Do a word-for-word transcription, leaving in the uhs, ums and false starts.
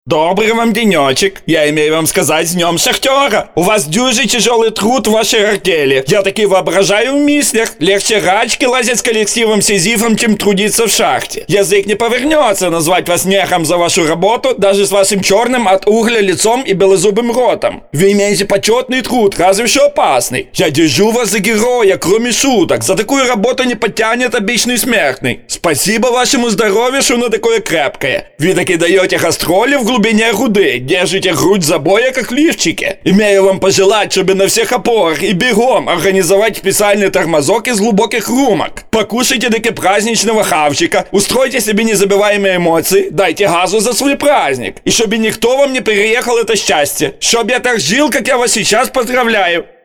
Добрый вам денечек. Я имею вам сказать с днем шахтера. У вас дюжий тяжелый труд в вашей артели. Я таки воображаю в мислях. Легче рачки лазить с коллективом Сизифом, чем трудиться в шахте. Язык не повернется назвать вас мехом за вашу работу, даже с вашим черным от угля лицом и белозубым ротом. Вы имеете почетный труд, разве что опасный. Я держу вас за героя, кроме шуток. За такую работу не потянет обычный смертный. Спасибо вашему здоровью, что оно такое крепкое. Вы таки даете гастроли в глубине руды, держите грудь забоя, как в лифчике. Имею вам пожелать, чтобы на всех опорах и бегом организовать специальный тормозок из глубоких румок. Покушайте таки праздничного хавчика, устройте себе незабываемые эмоции, дайте газу за свой праздник. И чтобы никто вам не переехал это счастье. Чтоб я так жил, как я вас сейчас поздравляю.